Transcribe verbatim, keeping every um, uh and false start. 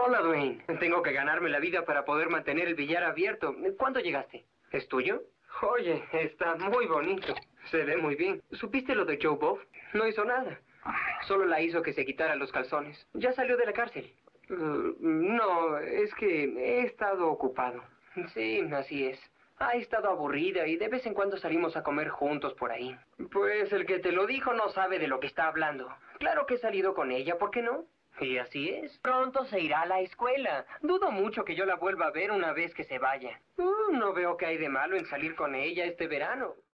Hola, Dwayne. Tengo que ganarme la vida para poder mantener el billar abierto. ¿Cuándo llegaste? ¿Es tuyo? Oye, está muy bonito. Se ve muy bien. ¿Supiste lo de Joe Buff? No hizo nada. Solo la hizo que se quitara los calzones. Ya salió de la cárcel. Uh, no, es que he estado ocupado. Sí, así es. Ha estado aburrida y de vez en cuando salimos a comer juntos por ahí. Pues el que te lo dijo no sabe de lo que está hablando. Claro que he salido con ella, ¿por qué no? Y así es. Pronto se irá a la escuela. Dudo mucho que yo la vuelva a ver una vez que se vaya. Uh, no veo que hay de malo en salir con ella este verano.